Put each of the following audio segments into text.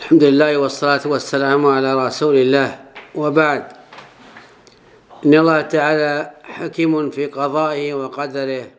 الحمد لله والصلاة والسلام على رسول الله، وبعد. إن الله تعالى حكيم في قضائه وقدره،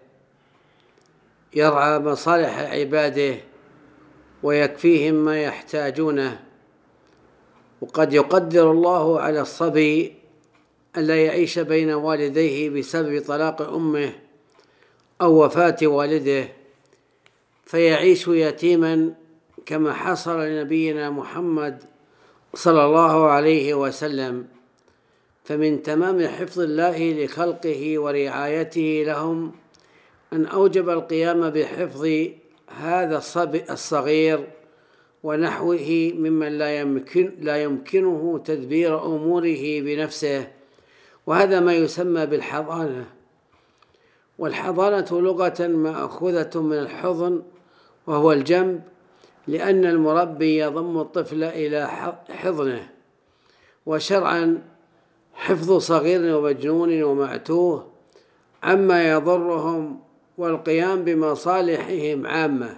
يرعى مصالح عباده ويكفيهم ما يحتاجونه. وقد يقدر الله على الصبي ألا يعيش بين والديه بسبب طلاق أمه أو وفاة والده فيعيش يتيما، كما حصل لنبينا محمد صلى الله عليه وسلم. فمن تمام حفظ الله لخلقه ورعايته لهم أن أوجب القيام بحفظ هذا الصبي الصغير ونحوه ممن لا يمكنه تدبير أموره بنفسه، وهذا ما يسمى بالحضانة. والحضانة لغة مأخوذة من الحضن، وهو الجنب، لأن المربي يضم الطفل إلى حضنه. وشرعا حفظ صغير ومجنون ومعتوه عما يضرهم والقيام بمصالحهم عامة.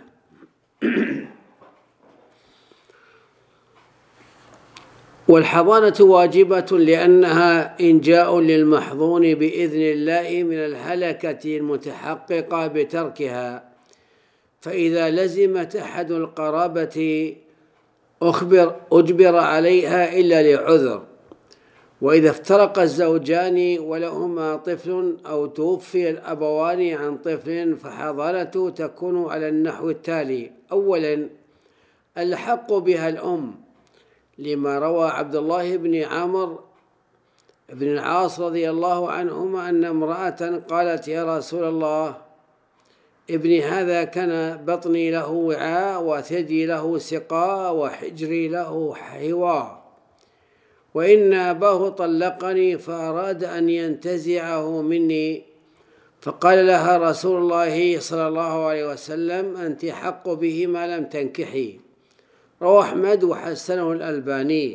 والحضانة واجبة لأنها إنجاء للمحظون بإذن الله من الهلكة المتحققة بتركها، فإذا لزمت أحد القرابة أجبر عليها إلا لعذر. وإذا افترق الزوجان ولهما طفل أو توفي الأبوان عن طفل فحضانته تكون على النحو التالي: أولا، الحق بها الأم، لما روى عبد الله بن عمرو بن العاص رضي الله عنهما أن امرأة قالت: يا رسول الله، ابني هذا كان بطني له وعاء وثدي له سقاء وحجري له حواء، وإن أباه طلقني فأراد أن ينتزعه مني، فقال لها رسول الله صلى الله عليه وسلم: أنت حق به ما لم تنكحي. رواه أحمد وحسنه الألباني.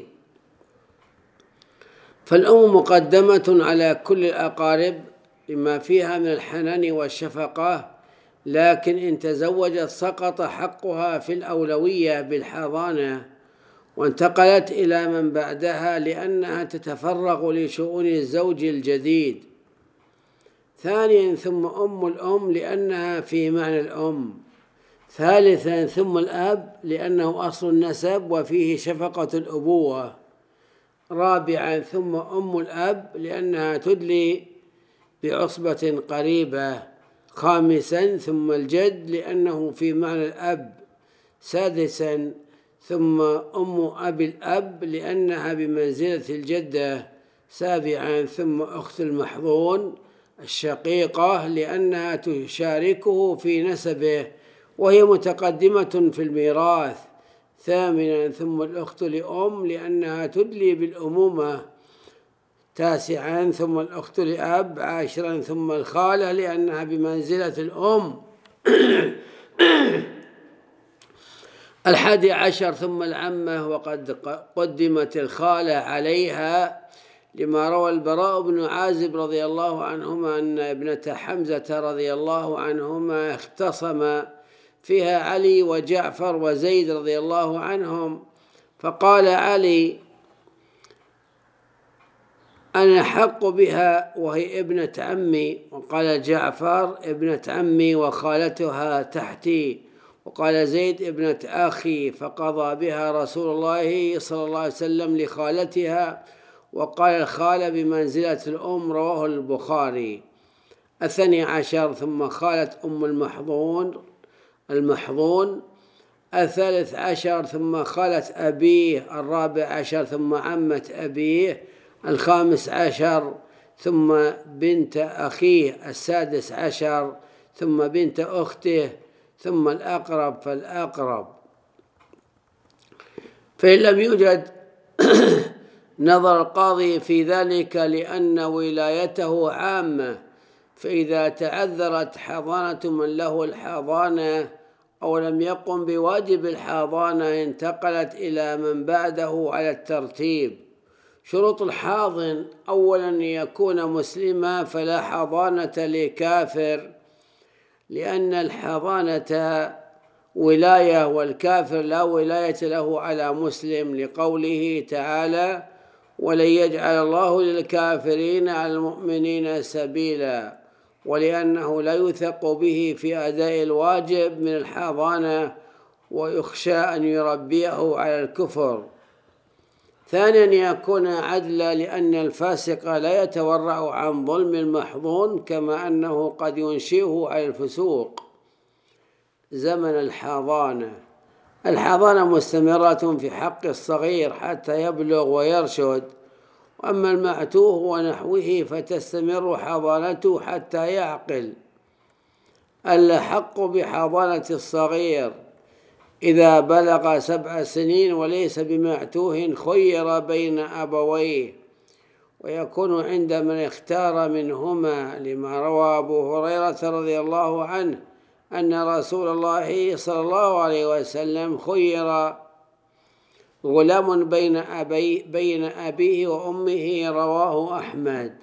فالأم مقدمة على كل الأقارب لما فيها من الحنان والشفقة، لكن إن تزوجت سقط حقها في الأولوية بالحضانة وانتقلت إلى من بعدها لأنها تتفرغ لشؤون الزوج الجديد. ثانيا، ثم أم الأم لأنها في معنى الأم. ثالثا، ثم الأب لأنه أصل النسب وفيه شفقة الأبوة. رابعا، ثم أم الأب لأنها تدلي بعصبة قريبة. خامسا، ثم الجد لأنه في معنى الأب. سادسا، ثم أم أبي الأب لأنها بمنزلة الجدة. سابعا، ثم أخت المحظون الشقيقة لأنها تشاركه في نسبه وهي متقدمة في الميراث. ثامنا، ثم الأخت لأم لأنها تدلي بالأمومة. تاسعا، ثم الأخت لأب. عاشرا، ثم الخالة لأنها بمنزلة الأم. 11، ثم العمة، وقد قدمت الخالة عليها لما روى البراء بن عازب رضي الله عنهما أن ابنة حمزة رضي الله عنهما اختصم فيها علي وجعفر وزيد رضي الله عنهم، فقال علي: أنا حق بها وهي ابنة عمي، وقال جعفر: ابنة عمي وخالتها تحتي، وقال زيد: ابنة أخي، فقضى بها رسول الله صلى الله عليه وسلم لخالتها، وقال الخالة بمنزلة الأم. رواه البخاري. 12، ثم خالة أم المحظون. 13، ثم خالة أبيه. 14، ثم عمة أبيه. 15، ثم بنت أخيه. 16، ثم بنت أخته، ثم الأقرب فالأقرب. فإن لم يوجد نظر القاضي في ذلك لأن ولايته عامة، فإذا تعذرت حضانة من له الحضانة أو لم يقم بواجب الحضانة انتقلت إلى من بعده على الترتيب. شروط الحاضن: أولا، يكون مسلما، فلا حضانة لكافر، لأن الحضانة ولاية، والكافر لا ولاية له على مسلم، لقوله تعالى: ولن يجعل الله للكافرين على المؤمنين سبيلا، ولأنه لا يوثق به في أداء الواجب من الحضانة، ويخشى أن يربيه على الكفر. ثانيا يكون عدلا، لأن الفاسق لا يتورع عن ظلم المحظون، كما أنه قد ينشئه على الفسوق. زمن الحضانة مستمرة في حق الصغير حتى يبلغ ويرشد، وأما المعتوه ونحوه فتستمر حضانته حتى يعقل. الحق بحضانة الصغير إذا بلغ 7 سنين وليس بمعتوه خير بين أبويه، ويكون عند من اختار منهما، لما روى أبو هريرة رضي الله عنه أن رسول الله صلى الله عليه وسلم خير غلام بين أبيه وأمه، رواه أحمد.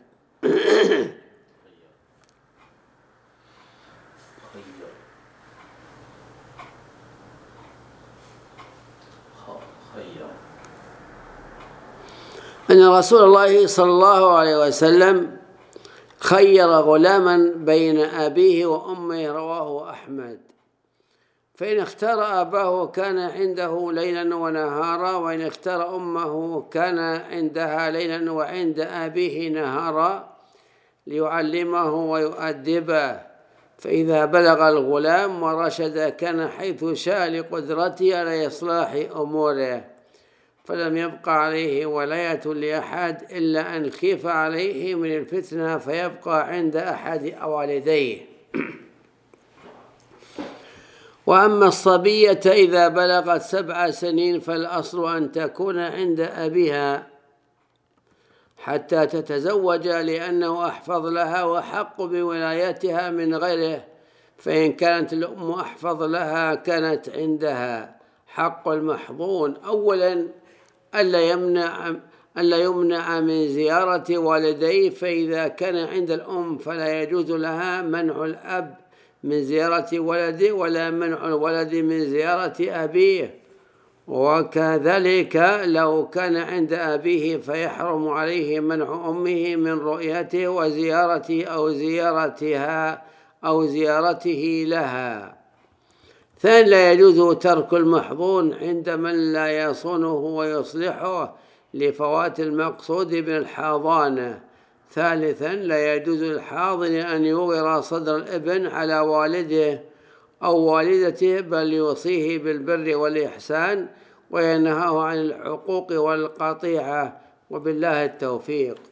أن رسول الله صلى الله عليه وسلم خير غلاما بين أبيه وأمه، رواه أحمد. فإن اختار أباه كان عنده ليلا ونهارا، وإن اختار أمه كان عندها ليلا وعند أبيه نهارا، ليعلمه ويؤدبه. فإذا بلغ الغلام ورشد كان حيث شاء لقدرته على إصلاح أموره، فلم يبق عليه ولاية لأحد إلا أن خيف عليه من الفتنة فيبقى عند أحد والديه. وأما الصبية إذا بلغت 7 سنين فالأصل أن تكون عند أبيها حتى تتزوج، لأنه أحفظ لها وحق بولايتها من غيره، فإن كانت الأم أحفظ لها كانت عندها. حق المحظون: أولا ألا يمنع من زيارة والديه، فإذا كان عند الأم فلا يجوز لها منع الأب من زيارة ولده، ولا منع الولد من زيارة أبيه. وكذلك لو كان عند أبيه فيحرم عليه منع أمه من رؤيته وزيارته أو زيارته لها. ثانيا لا يجوز ترك المحظون عند من لا يصونه ويصلحه لفوات المقصود من الحضانة. ثالثا لا يجوز للحاضن أن يغر صدر الابن على والده أو والدته، بل يوصيه بالبر والإحسان وينهاه عن العقوق والقطيعة. وبالله التوفيق.